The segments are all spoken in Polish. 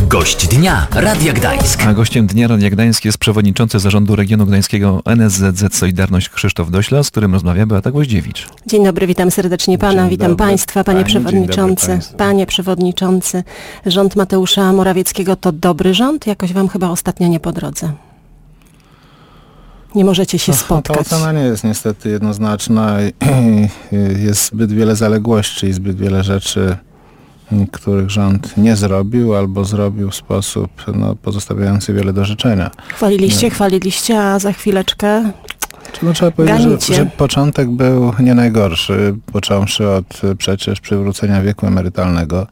Gość dnia Radia Gdańsk. A gościem dnia Radia Gdańsk jest przewodniczący Zarządu Regionu Gdańskiego NSZZ Solidarność Krzysztof Dośla, z którym rozmawia Beata Gwoździewicz. Dzień dobry, witam serdecznie pana, witam państwa, panie przewodniczący. Panie przewodniczący, rząd Mateusza Morawieckiego to dobry rząd? Jakoś wam chyba ostatnio nie po drodze. Nie możecie się spotkać. Ta ocena nie jest niestety jednoznaczna. Jest zbyt wiele zaległości i zbyt wiele rzeczy, których rząd nie zrobił albo zrobił w sposób pozostawiający wiele do życzenia. Chwaliliście, a za chwileczkę trzeba powiedzieć, że początek był nie najgorszy, począwszy od przecież przywrócenia wieku emerytalnego.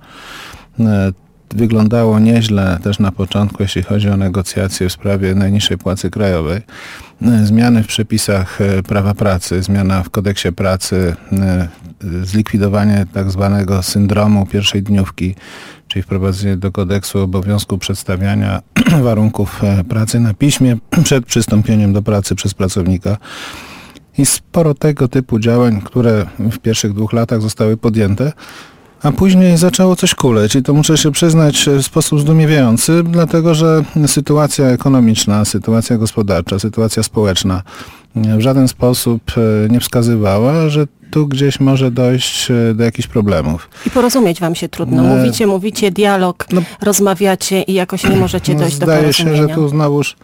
Wyglądało nieźle też na początku, jeśli chodzi o negocjacje w sprawie najniższej płacy krajowej. Zmiany w przepisach prawa pracy, zmiana w kodeksie pracy, zlikwidowanie tak zwanego syndromu pierwszej dniówki, czyli wprowadzenie do kodeksu obowiązku przedstawiania warunków pracy na piśmie przed przystąpieniem do pracy przez pracownika. I sporo tego typu działań, które w pierwszych 2 latach zostały podjęte, a później zaczęło coś kuleć i to muszę się przyznać w sposób zdumiewający, dlatego że sytuacja ekonomiczna, sytuacja gospodarcza, sytuacja społeczna w żaden sposób nie wskazywała, że tu gdzieś może dojść do jakichś problemów. I porozumieć wam się trudno. Mówicie, dialog, rozmawiacie i jakoś nie możecie dojść do porozumienia. Zdaje się, że tu znowuż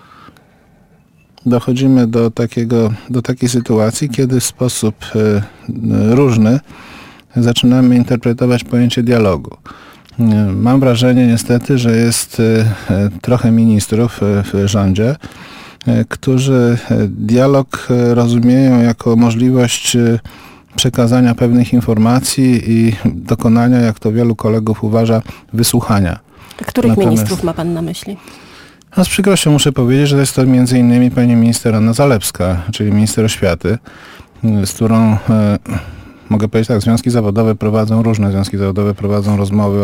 dochodzimy do takiej sytuacji, kiedy w sposób różny zaczynamy interpretować pojęcie dialogu. Mam wrażenie niestety, że jest trochę ministrów w rządzie, którzy dialog rozumieją jako możliwość przekazania pewnych informacji i dokonania, jak to wielu kolegów uważa, wysłuchania. Których ministrów ma pan na myśli? Z przykrością muszę powiedzieć, że jest to m.in. pani minister Anna Zalewska, czyli minister oświaty, z którą mogę powiedzieć tak, różne związki zawodowe prowadzą rozmowy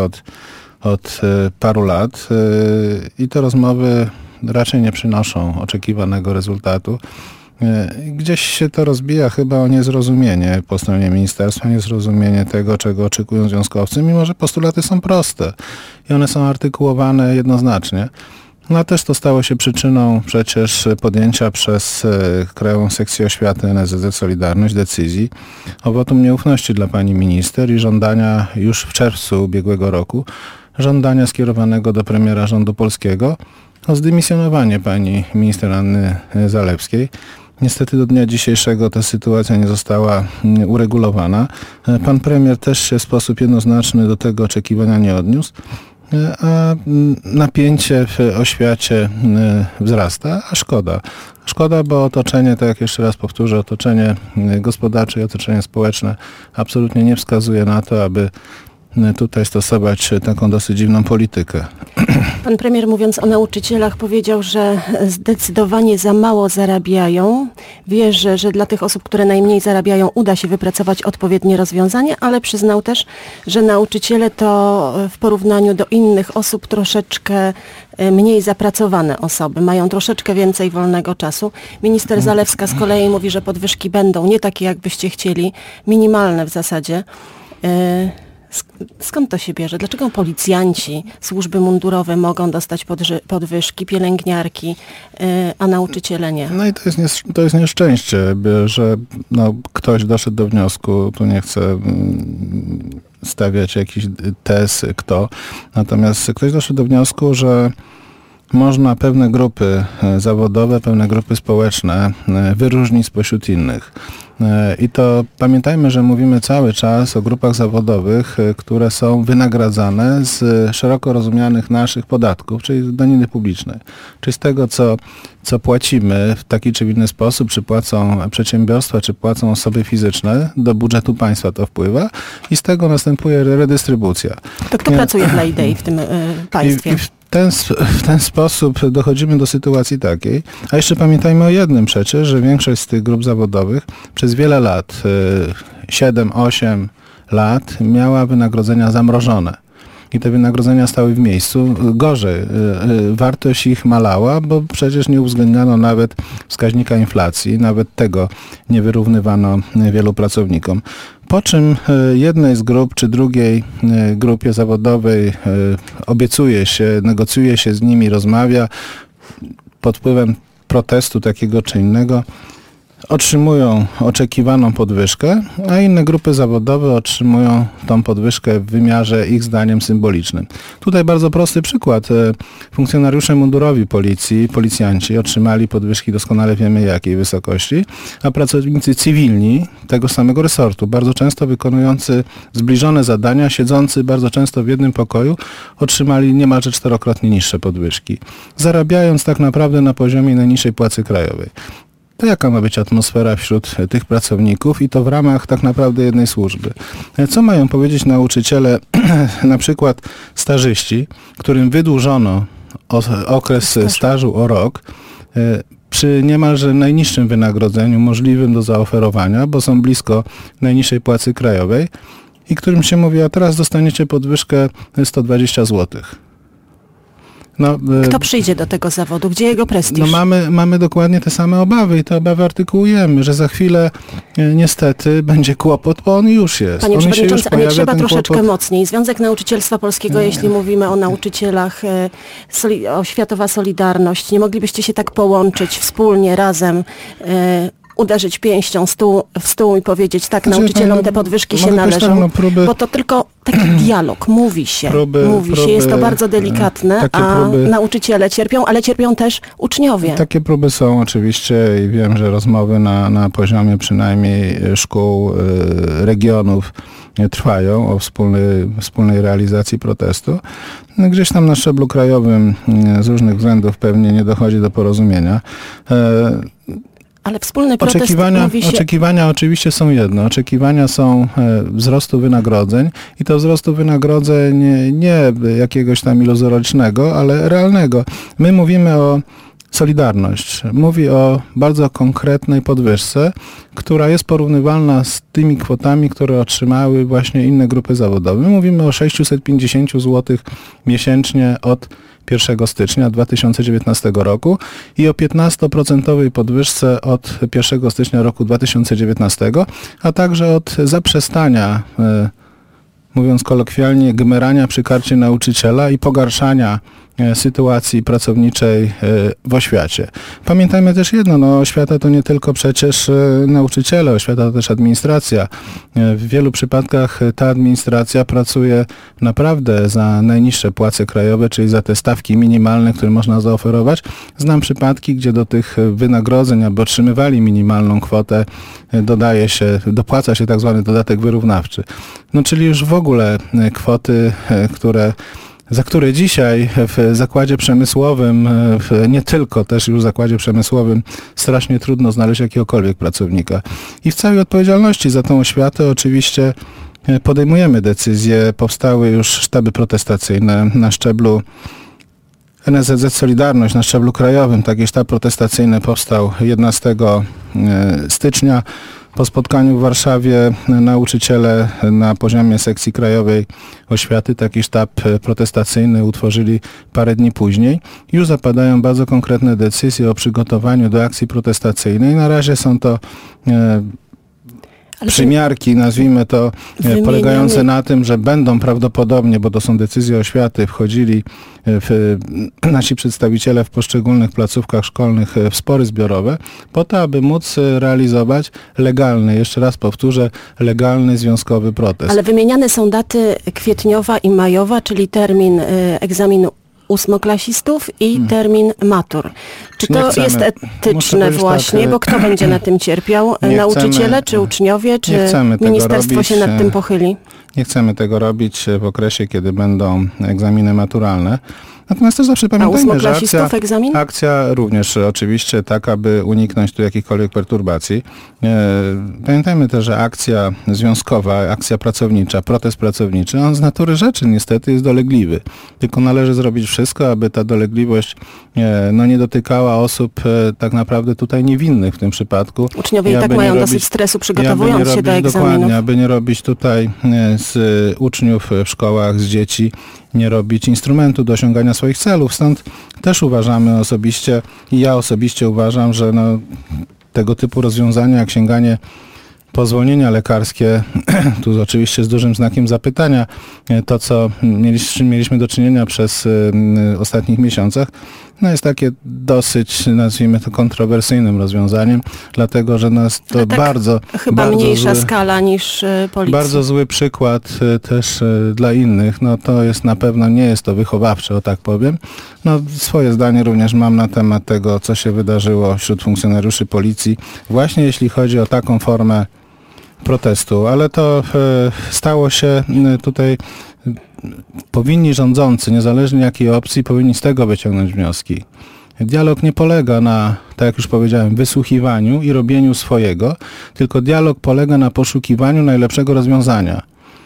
od paru lat i te rozmowy raczej nie przynoszą oczekiwanego rezultatu. Gdzieś się to rozbija chyba o niezrozumienie po stronie ministerstwa, niezrozumienie tego, czego oczekują związkowcy, mimo że postulaty są proste i one są artykułowane jednoznacznie. No a też to stało się przyczyną przecież podjęcia przez Krajową Sekcję Oświaty NSZZ Solidarność decyzji o wotum nieufności dla pani minister i żądania już w czerwcu ubiegłego roku, żądania skierowanego do premiera rządu polskiego o zdymisjonowanie pani minister Anny Zalewskiej. Niestety do dnia dzisiejszego ta sytuacja nie została uregulowana. Pan premier też się w sposób jednoznaczny do tego oczekiwania nie odniósł. A napięcie w oświacie wzrasta, a szkoda. Szkoda, bo otoczenie, tak jak jeszcze raz powtórzę, otoczenie gospodarcze i otoczenie społeczne absolutnie nie wskazuje na to, aby tutaj stosować taką dosyć dziwną politykę. Pan premier, mówiąc o nauczycielach, powiedział, że zdecydowanie za mało zarabiają. Wierzę, że dla tych osób, które najmniej zarabiają, uda się wypracować odpowiednie rozwiązanie, ale przyznał też, że nauczyciele to w porównaniu do innych osób troszeczkę mniej zapracowane osoby, mają troszeczkę więcej wolnego czasu. Minister Zalewska z kolei mówi, że podwyżki będą nie takie, jakbyście chcieli, minimalne w zasadzie. Skąd to się bierze? Dlaczego policjanci, służby mundurowe mogą dostać podwyżki, pielęgniarki, a nauczyciele nie? No i to jest nieszczęście, że ktoś doszedł do wniosku, tu nie chcę stawiać jakiś tez kto, natomiast ktoś doszedł do wniosku, że można pewne grupy zawodowe, pewne grupy społeczne wyróżnić spośród innych. I to pamiętajmy, że mówimy cały czas o grupach zawodowych, które są wynagradzane z szeroko rozumianych naszych podatków, czyli z daniny publicznej. Czyli z tego, co płacimy w taki czy inny sposób, czy płacą przedsiębiorstwa, czy płacą osoby fizyczne, do budżetu państwa to wpływa i z tego następuje redystrybucja. To kto pracuje dla idei w tym państwie? W ten sposób dochodzimy do sytuacji takiej, a jeszcze pamiętajmy o jednym przecież, że większość z tych grup zawodowych przez wiele lat, 7-8 lat, miała wynagrodzenia zamrożone. i te wynagrodzenia stały w miejscu. Gorzej, wartość ich malała, bo przecież nie uwzględniano nawet wskaźnika inflacji, nawet tego nie wyrównywano wielu pracownikom. Po czym jednej z grup czy drugiej grupie zawodowej obiecuje się, negocjuje się z nimi, rozmawia pod wpływem protestu takiego czy innego, otrzymują oczekiwaną podwyżkę, a inne grupy zawodowe otrzymują tą podwyżkę w wymiarze ich zdaniem symbolicznym. Tutaj bardzo prosty przykład. Funkcjonariusze mundurowi policji, policjanci otrzymali podwyżki doskonale wiemy jakiej wysokości, a pracownicy cywilni tego samego resortu, bardzo często wykonujący zbliżone zadania, siedzący bardzo często w jednym pokoju, otrzymali niemalże 4-krotnie niższe podwyżki, zarabiając tak naprawdę na poziomie najniższej płacy krajowej. To jaka ma być atmosfera wśród tych pracowników i to w ramach tak naprawdę jednej służby? Co mają powiedzieć nauczyciele, na przykład stażyści, którym wydłużono okres stażu o rok, przy niemalże najniższym wynagrodzeniu możliwym do zaoferowania, bo są blisko najniższej płacy krajowej i którym się mówi, a teraz dostaniecie podwyżkę 120 zł. Kto przyjdzie do tego zawodu? Gdzie jego prestiż? Mamy dokładnie te same obawy i te obawy artykułujemy, że za chwilę niestety będzie kłopot, bo on już jest. Panie Przewodniczący, a nie trzeba troszeczkę mocniej. Związek Nauczycielstwa Polskiego, jeśli mówimy o nauczycielach, Oświatowa Solidarność, nie moglibyście się tak połączyć wspólnie, razem, uderzyć pięścią w stół i powiedzieć, tak, nauczycielom te podwyżki się należą, bo to tylko taki dialog, mówi się, jest to bardzo delikatne, nauczyciele cierpią, ale cierpią też uczniowie. Takie próby są oczywiście i wiem, że rozmowy na poziomie przynajmniej szkół, regionów trwają o wspólnej realizacji protestu. Gdzieś tam na szczeblu krajowym z różnych względów pewnie nie dochodzi do porozumienia. Ale wspólny protest Oczekiwania oczywiście są jedno. Oczekiwania są wzrostu wynagrodzeń i to wzrostu wynagrodzeń nie jakiegoś tam iluzorycznego, ale realnego. My mówimy o Solidarność. Mówi o bardzo konkretnej podwyżce, która jest porównywalna z tymi kwotami, które otrzymały właśnie inne grupy zawodowe. My mówimy o 650 zł miesięcznie od 1 stycznia 2019 roku i o 15% podwyżce od 1 stycznia roku 2019, a także od zaprzestania, mówiąc kolokwialnie, gmerania przy karcie nauczyciela i pogarszania sytuacji pracowniczej w oświacie. Pamiętajmy też jedno, oświata to nie tylko przecież nauczyciele, oświata to też administracja. W wielu przypadkach ta administracja pracuje naprawdę za najniższe płace krajowe, czyli za te stawki minimalne, które można zaoferować. Znam przypadki, gdzie do tych wynagrodzeń, aby otrzymywali minimalną kwotę, dopłaca się tak zwany dodatek wyrównawczy. Czyli już w ogóle kwoty, za które dzisiaj w zakładzie przemysłowym, nie tylko, też już w zakładzie przemysłowym strasznie trudno znaleźć jakiegokolwiek pracownika. I w całej odpowiedzialności za tą oświatę oczywiście podejmujemy decyzje. Powstały już sztaby protestacyjne na szczeblu NSZZ Solidarność, na szczeblu krajowym. Taki sztab protestacyjny powstał 11 stycznia. Po spotkaniu w Warszawie nauczyciele na poziomie sekcji krajowej oświaty taki sztab protestacyjny utworzyli parę dni później. Już zapadają bardzo konkretne decyzje o przygotowaniu do akcji protestacyjnej. Na razie są to przymiarki, nazwijmy to, polegające na tym, że będą prawdopodobnie, bo to są decyzje oświaty, wchodzili nasi przedstawiciele w poszczególnych placówkach szkolnych w spory zbiorowe, po to, aby móc realizować legalny, jeszcze raz powtórzę, legalny związkowy protest. Ale wymieniane są daty kwietniowa i majowa, czyli termin egzaminu ósmoklasistów i termin matur. Czy to jest etyczne właśnie, bo kto będzie na tym cierpiał? Nauczyciele, czy uczniowie, czy ministerstwo się nad tym pochyli? Nie chcemy tego robić w okresie, kiedy będą egzaminy maturalne. Natomiast też zawsze pamiętajmy, że ósmoklasistów egzamin? akcja również oczywiście tak, aby uniknąć tu jakichkolwiek perturbacji. Pamiętajmy też, że akcja związkowa, akcja pracownicza, protest pracowniczy, on z natury rzeczy niestety jest dolegliwy. Tylko należy zrobić wszystko, aby ta dolegliwość nie dotykała osób tak naprawdę tutaj niewinnych w tym przypadku. Uczniowie i tak mają dosyć stresu, przygotowując się do egzaminów. Dokładnie, aby nie robić tutaj z uczniów w szkołach, z dzieci, nie robić instrumentu do osiągania swoich celów. Stąd też uważamy osobiście i ja osobiście uważam, że tego typu rozwiązania jak sięganie po zwolnienia lekarskie, tu oczywiście z dużym znakiem zapytania, to co z czym mieliśmy do czynienia przez ostatnich miesiącach, jest takie dosyć, nazwijmy to, kontrowersyjnym rozwiązaniem, dlatego, że jest to chyba bardzo mniejsza skala niż policja. Bardzo zły przykład też dla innych. To jest na pewno, nie jest to wychowawcze, o tak powiem. Swoje zdanie również mam na temat tego, co się wydarzyło wśród funkcjonariuszy policji, właśnie jeśli chodzi o taką formę protestu, ale to stało się tutaj, powinni rządzący, niezależnie jakiej opcji, powinni z tego wyciągnąć wnioski. Dialog nie polega na, tak jak już powiedziałem, wysłuchiwaniu i robieniu swojego, tylko dialog polega na poszukiwaniu najlepszego rozwiązania.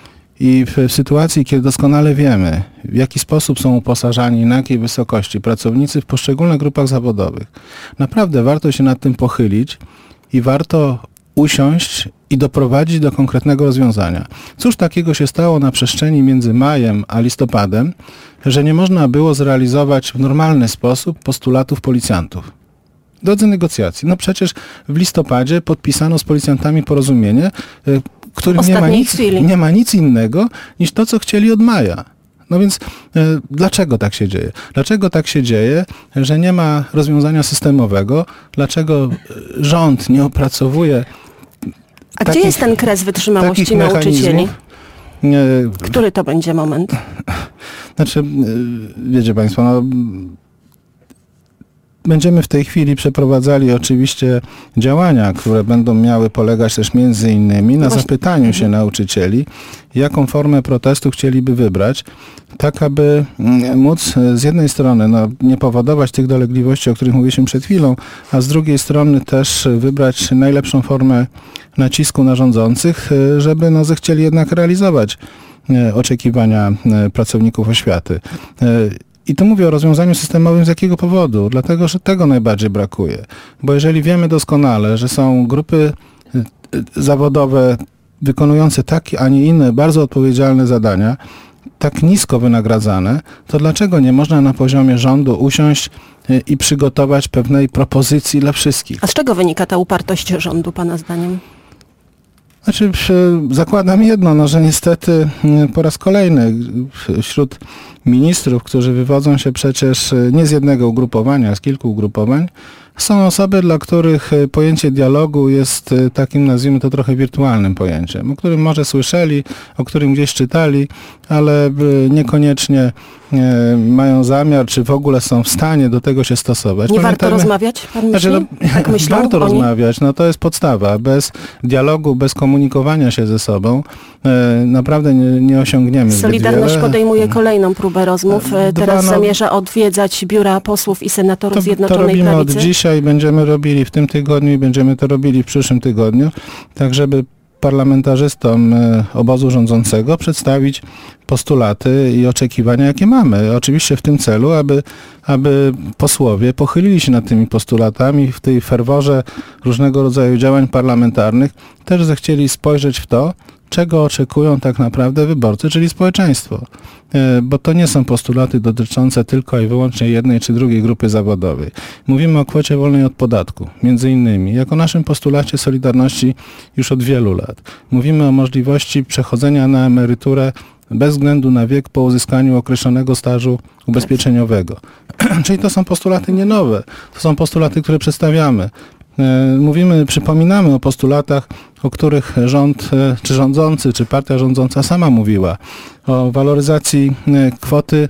I w sytuacji, kiedy doskonale wiemy, w jaki sposób są uposażani, na jakiej wysokości pracownicy w poszczególnych grupach zawodowych, naprawdę warto się nad tym pochylić i warto usiąść i doprowadzić do konkretnego rozwiązania. Cóż takiego się stało na przestrzeni między majem a listopadem, że nie można było zrealizować w normalny sposób postulatów policjantów? Drodzy negocjacji, przecież w listopadzie podpisano z policjantami porozumienie, w którym nie ma nic innego niż to, co chcieli od maja. Więc dlaczego tak się dzieje? Dlaczego tak się dzieje, że nie ma rozwiązania systemowego? Dlaczego rząd nie opracowuje gdzie jest ten kres wytrzymałości nauczycieli? Który to będzie moment? Wiecie Państwo, będziemy w tej chwili przeprowadzali oczywiście działania, które będą miały polegać też między innymi na zapytaniu się nauczycieli, jaką formę protestu chcieliby wybrać, tak aby móc z jednej strony nie powodować tych dolegliwości, o których mówiliśmy przed chwilą, a z drugiej strony też wybrać najlepszą formę nacisku na rządzących, żeby zechcieli jednak realizować oczekiwania pracowników oświaty. I tu mówię o rozwiązaniu systemowym z jakiego powodu? Dlatego, że tego najbardziej brakuje. Bo jeżeli wiemy doskonale, że są grupy zawodowe wykonujące takie, a nie inne bardzo odpowiedzialne zadania, tak nisko wynagradzane, to dlaczego nie można na poziomie rządu usiąść i przygotować pewnej propozycji dla wszystkich? A z czego wynika ta upartość rządu, Pana zdaniem? Zakładam jedno, że niestety po raz kolejny wśród ministrów, którzy wywodzą się przecież nie z jednego ugrupowania, a z kilku ugrupowań, są osoby, dla których pojęcie dialogu jest takim, nazwijmy to, trochę wirtualnym pojęciem, o którym może słyszeli, o którym gdzieś czytali, ale niekoniecznie mają zamiar, czy w ogóle są w stanie do tego się stosować. Nie warto rozmawiać, pan myśli? Tak myślą warto rozmawiać, to jest podstawa. Bez dialogu, bez komunikowania się ze sobą naprawdę nie osiągniemy zbyt wiele. Solidarność podejmuje kolejną próbę rozmów. Teraz zamierza odwiedzać biura posłów i senatorów Zjednoczonej Prawicy. To robimy od dzisiaj, będziemy robili w tym tygodniu i będziemy to robili w przyszłym tygodniu, tak żeby parlamentarzystom obozu rządzącego przedstawić postulaty i oczekiwania, jakie mamy. Oczywiście w tym celu, aby posłowie pochylili się nad tymi postulatami w tej ferworze różnego rodzaju działań parlamentarnych, też zechcieli spojrzeć w to, czego oczekują tak naprawdę wyborcy, czyli społeczeństwo. Bo to nie są postulaty dotyczące tylko i wyłącznie jednej czy drugiej grupy zawodowej. Mówimy o kwocie wolnej od podatku, między innymi, jako naszym postulacie Solidarności już od wielu lat. Mówimy o możliwości przechodzenia na emeryturę bez względu na wiek po uzyskaniu określonego stażu ubezpieczeniowego. Czyli to są postulaty nie nowe, to są postulaty, które przedstawiamy. Przypominamy o postulatach, o których rząd, czy rządzący, czy partia rządząca sama mówiła. O waloryzacji kwoty,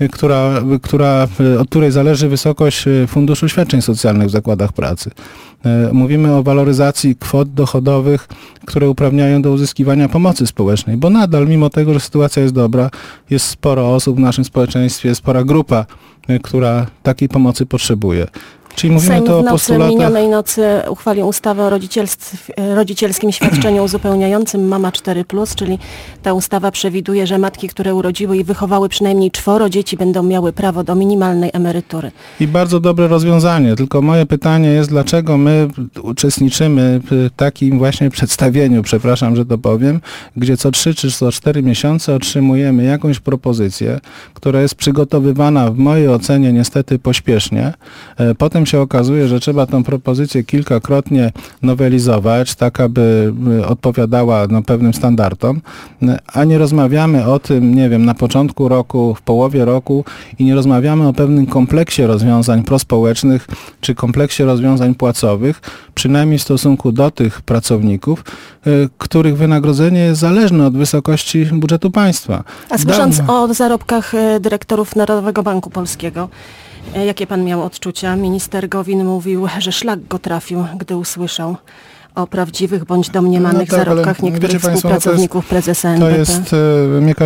od której zależy wysokość funduszu świadczeń socjalnych w zakładach pracy. Mówimy o waloryzacji kwot dochodowych, które uprawniają do uzyskiwania pomocy społecznej, bo nadal, mimo tego, że sytuacja jest dobra, jest sporo osób w naszym społeczeństwie, spora grupa która takiej pomocy potrzebuje. Czyli mówimy Sejm to o w minionej nocy uchwalił ustawę o rodzicielskim świadczeniu uzupełniającym Mama 4+, czyli ta ustawa przewiduje, że matki, które urodziły i wychowały przynajmniej 4 dzieci, będą miały prawo do minimalnej emerytury. I bardzo dobre rozwiązanie, tylko moje pytanie jest, dlaczego my uczestniczymy w takim właśnie przedstawieniu, przepraszam, że to powiem, gdzie co 3 czy co 4 miesiące otrzymujemy jakąś propozycję, która jest przygotowywana w mojej ocenie niestety pośpiesznie. Potem się okazuje, że trzeba tą propozycję kilkakrotnie nowelizować, tak aby odpowiadała pewnym standardom, a nie rozmawiamy o tym, nie wiem, na początku roku, w połowie roku i nie rozmawiamy o pewnym kompleksie rozwiązań prospołecznych czy kompleksie rozwiązań płacowych, przynajmniej w stosunku do tych pracowników, których wynagrodzenie jest zależne od wysokości budżetu państwa. A słysząc o zarobkach dyrektorów Narodowego Banku Polskiego, jakie pan miał odczucia? Minister Gowin mówił, że szlak go trafił, gdy usłyszał o prawdziwych bądź domniemanych zarobkach niektórych współpracowników prezesa NBP. To jest, mnie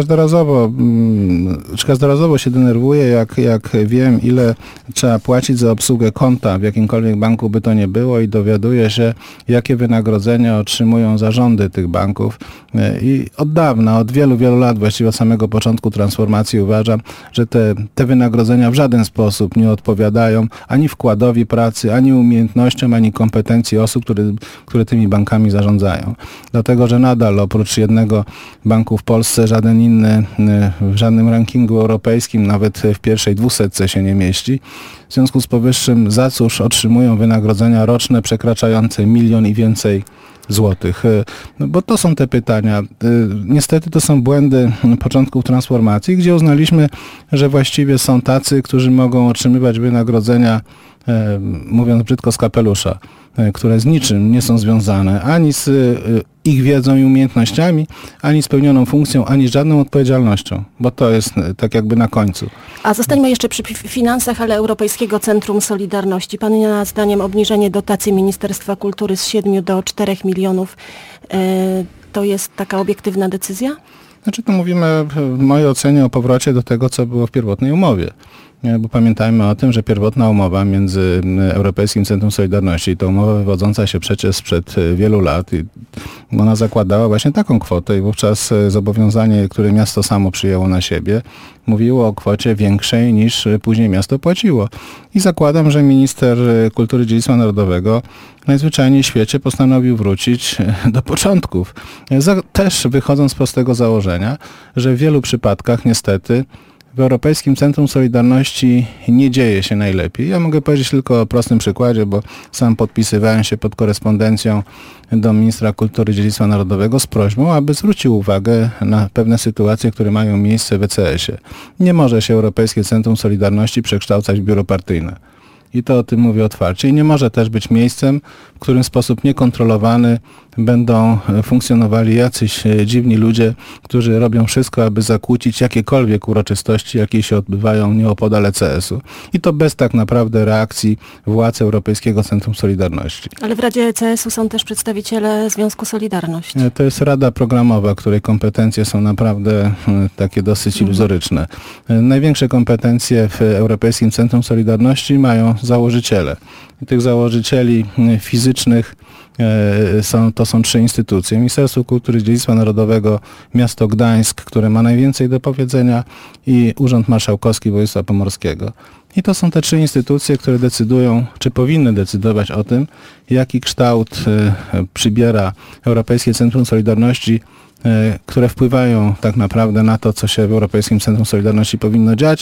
każdorazowo się denerwuje, jak wiem, ile trzeba płacić za obsługę konta w jakimkolwiek banku by to nie było i dowiaduję się, jakie wynagrodzenia otrzymują zarządy tych banków. I od dawna, od wielu, wielu lat, właściwie od samego początku transformacji uważam, że te wynagrodzenia w żaden sposób nie odpowiadają ani wkładowi pracy, ani umiejętnościom, ani kompetencji osób, które tymi bankami zarządzają. Dlatego, że nadal oprócz jednego banku w Polsce żaden inny w żadnym rankingu europejskim, nawet w pierwszej 200 się nie mieści. W związku z powyższym za cóż otrzymują wynagrodzenia roczne przekraczające 1 milion i więcej złotych. Bo to są te pytania. Niestety to są błędy początków transformacji, gdzie uznaliśmy, że właściwie są tacy, którzy mogą otrzymywać wynagrodzenia, mówiąc brzydko, z kapelusza, które z niczym nie są związane ani z ich wiedzą i umiejętnościami, ani z pełnioną funkcją, ani z żadną odpowiedzialnością, bo to jest tak jakby na końcu. A zostańmy jeszcze przy finansach, ale Europejskiego Centrum Solidarności. Pana zdaniem obniżenie dotacji Ministerstwa Kultury z 7 do 4 milionów to jest taka obiektywna decyzja? Znaczy to mówimy w mojej ocenie o powrocie do tego, co było w pierwotnej umowie. Bo pamiętajmy o tym, że pierwotna umowa między Europejskim Centrum Solidarności i to umowa wywodząca się przecież sprzed wielu lat, ona zakładała właśnie taką kwotę i wówczas zobowiązanie, które miasto samo przyjęło na siebie, mówiło o kwocie większej niż później miasto płaciło. I zakładam, że minister kultury i dziedzictwa narodowego najzwyczajniej w świecie postanowił wrócić do początków. Też wychodząc z prostego założenia, że w wielu przypadkach niestety w Europejskim Centrum Solidarności nie dzieje się najlepiej. Ja mogę powiedzieć tylko o prostym przykładzie, bo sam podpisywałem się pod korespondencją do ministra kultury i dziedzictwa narodowego z prośbą, aby zwrócił uwagę na pewne sytuacje, które mają miejsce w ECS-ie. Nie może się Europejskie Centrum Solidarności przekształcać w biuro partyjne. I to o tym mówię otwarcie. I nie może też być miejscem, w którym w sposób niekontrolowany będą funkcjonowali jacyś dziwni ludzie, którzy robią wszystko, aby zakłócić jakiekolwiek uroczystości, jakie się odbywają nieopodal ECS-u. I to bez tak naprawdę reakcji władz Europejskiego Centrum Solidarności. Ale w Radzie ECS-u są też przedstawiciele Związku Solidarność. To jest Rada Programowa, której kompetencje są naprawdę takie dosyć iluzoryczne. Największe kompetencje w Europejskim Centrum Solidarności mają założyciele. I tych założycieli fizycznych to są 3 instytucje. Ministerstwo Kultury i Dziedzictwa Narodowego, miasto Gdańsk, które ma najwięcej do powiedzenia i Urząd Marszałkowski Województwa Pomorskiego. I to są te 3 instytucje, które decydują, czy powinny decydować o tym, jaki kształt przybiera Europejskie Centrum Solidarności, które wpływają tak naprawdę na to, co się w Europejskim Centrum Solidarności powinno dziać.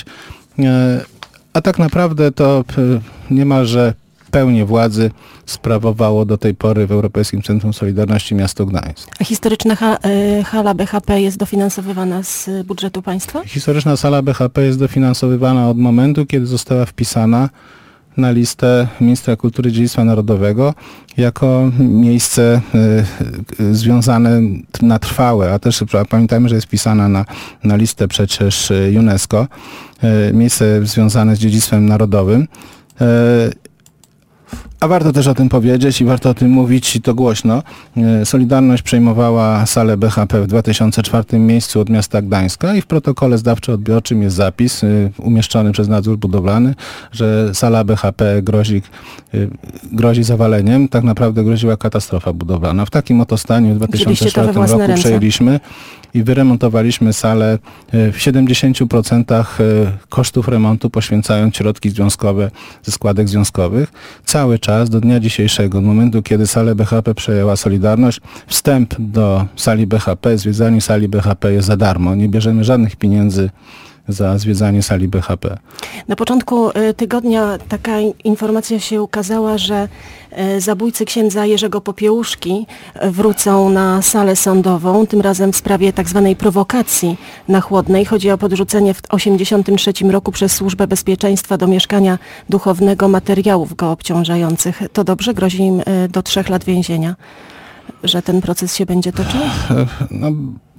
A tak naprawdę to niemalże pełnię władzy sprawowało do tej pory w Europejskim Centrum Solidarności miasto Gdańsk. A historyczna hala BHP jest dofinansowywana z budżetu państwa? Historyczna sala BHP jest dofinansowywana od momentu, kiedy została wpisana na listę Ministra Kultury i Dziedzictwa Narodowego jako miejsce związane na trwałe, a też pamiętajmy, że jest wpisana na listę przecież UNESCO, miejsce związane z dziedzictwem narodowym. A warto też o tym powiedzieć i warto o tym mówić i to głośno. Solidarność przejmowała salę BHP w 2004 miejscu od miasta Gdańska i w protokole zdawczo-odbiorczym jest zapis umieszczony przez nadzór budowlany, że sala BHP grozi zawaleniem. Tak naprawdę groziła katastrofa budowlana. W takim oto stanie w 2004 roku przejęliśmy i wyremontowaliśmy salę w 70% kosztów remontu, poświęcając środki związkowe ze składek związkowych. Cały czas do dnia dzisiejszego, od momentu, kiedy salę BHP przejęła Solidarność, wstęp do sali BHP, zwiedzanie sali BHP jest za darmo. Nie bierzemy żadnych pieniędzy za zwiedzanie sali BHP. Na początku tygodnia taka informacja się ukazała, że zabójcy księdza Jerzego Popiełuszki wrócą na salę sądową, tym razem w sprawie tak zwanej prowokacji na Chłodnej. Chodzi o podrzucenie w 1983 roku przez Służbę Bezpieczeństwa do mieszkania duchownego materiałów go obciążających. To dobrze? Grozi im do 3 lat więzienia, że ten proces się będzie toczył? No,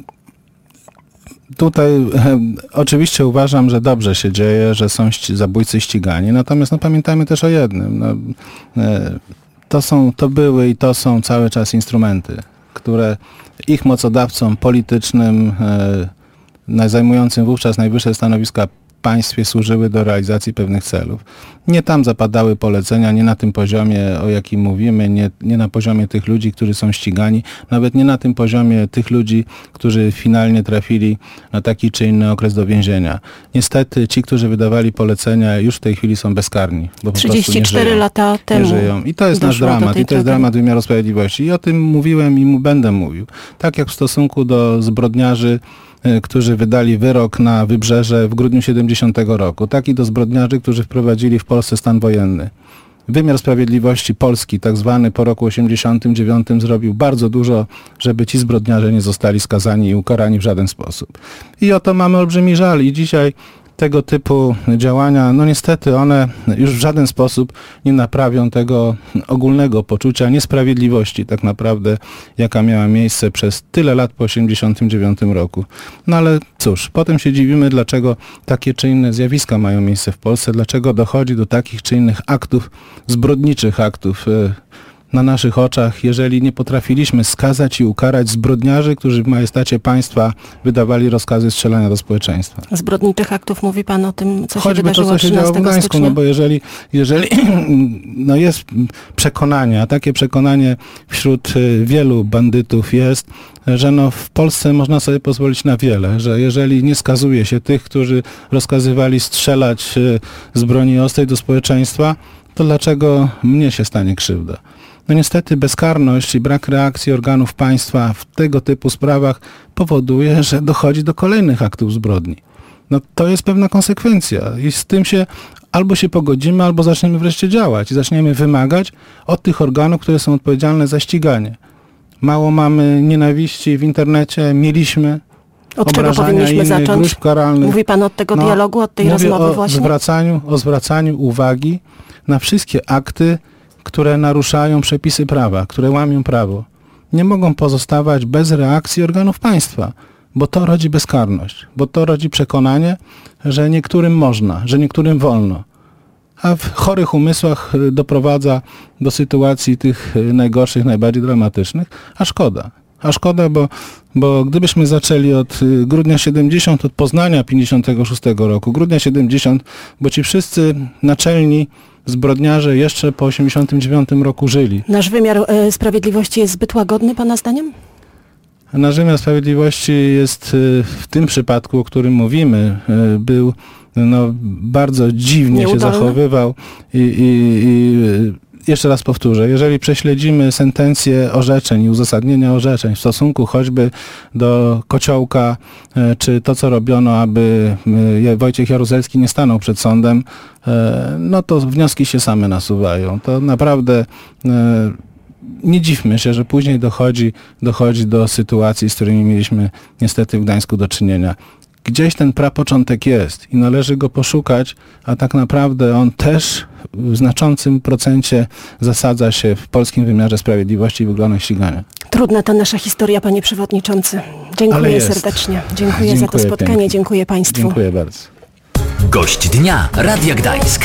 tutaj oczywiście uważam, że dobrze się dzieje, że są zabójcy ścigani, natomiast pamiętajmy też o jednym. To były i to są cały czas instrumenty, które ich mocodawcom politycznym, zajmującym wówczas najwyższe stanowiska w państwie, służyły do realizacji pewnych celów. Nie tam zapadały polecenia, nie na tym poziomie, o jakim mówimy, nie na poziomie tych ludzi, którzy są ścigani, nawet nie na tym poziomie tych ludzi, którzy finalnie trafili na taki czy inny okres do więzienia. Niestety ci, którzy wydawali polecenia, już w tej chwili są bezkarni. Bo 34 lata temu. Nie żyją. I to jest nasz dramat. I to jest dramat wymiaru sprawiedliwości. I o tym mówiłem i będę mówił. Tak jak w stosunku do zbrodniarzy, którzy wydali wyrok na Wybrzeże w grudniu 70 roku, tak i do zbrodniarzy, którzy wprowadzili w Polsce stan wojenny. Wymiar sprawiedliwości polski, tak zwany po roku 89, zrobił bardzo dużo, żeby ci zbrodniarze nie zostali skazani i ukarani w żaden sposób. I o to mamy olbrzymi żal i dzisiaj tego typu działania, niestety one już w żaden sposób nie naprawią tego ogólnego poczucia niesprawiedliwości tak naprawdę, jaka miała miejsce przez tyle lat po 89 roku. Ale cóż, potem się dziwimy, dlaczego takie czy inne zjawiska mają miejsce w Polsce, dlaczego dochodzi do takich czy innych aktów, zbrodniczych aktów na naszych oczach, jeżeli nie potrafiliśmy skazać i ukarać zbrodniarzy, którzy w majestacie państwa wydawali rozkazy strzelania do społeczeństwa. Zbrodniczych aktów mówi pan o tym, co choćby się wydarzyło to, co się działo w Gdańsku, stycznia? bo jeżeli jest przekonanie, a takie przekonanie wśród wielu bandytów jest, że w Polsce można sobie pozwolić na wiele, że jeżeli nie skazuje się tych, którzy rozkazywali strzelać z broni ostrej do społeczeństwa, to dlaczego mnie się stanie krzywda? Niestety bezkarność i brak reakcji organów państwa w tego typu sprawach powoduje, że dochodzi do kolejnych aktów zbrodni. To jest pewna konsekwencja i z tym albo się pogodzimy, albo zaczniemy wreszcie działać i zaczniemy wymagać od tych organów, które są odpowiedzialne za ściganie. Mało mamy nienawiści w internecie, mieliśmy od czego powinniśmy zacząć? Gruźb karalnych. Mówi pan od tego dialogu, od tej rozmowy właśnie? O zwracaniu uwagi na wszystkie akty, które naruszają przepisy prawa, które łamią prawo. Nie mogą pozostawać bez reakcji organów państwa, bo to rodzi bezkarność, bo to rodzi przekonanie, że niektórym można, że niektórym wolno. A w chorych umysłach doprowadza do sytuacji tych najgorszych, najbardziej dramatycznych, a szkoda. A szkoda, bo gdybyśmy zaczęli od grudnia 70, od Poznania 56 roku, grudnia 70, bo ci wszyscy naczelni zbrodniarze jeszcze po 89 roku żyli. Nasz wymiar sprawiedliwości jest zbyt łagodny, pana zdaniem? Nasz wymiar sprawiedliwości jest w tym przypadku, o którym mówimy, był bardzo dziwnie Nieudolny? się zachowywał i jeszcze raz powtórzę, jeżeli prześledzimy sentencje orzeczeń i uzasadnienia orzeczeń w stosunku choćby do Kociołka, czy to, co robiono, aby Wojciech Jaruzelski nie stanął przed sądem, to wnioski się same nasuwają. To naprawdę nie dziwmy się, że później dochodzi do sytuacji, z którymi mieliśmy niestety w Gdańsku do czynienia. Gdzieś ten prapoczątek jest i należy go poszukać, a tak naprawdę on też w znaczącym procencie zasadza się w polskim wymiarze sprawiedliwości i wyglądach ścigania. Trudna ta nasza historia, panie przewodniczący. Dziękuję serdecznie. Dziękuję za to spotkanie. Pięknie. Dziękuję państwu. Dziękuję bardzo. Gość dnia Radia Gdańsk.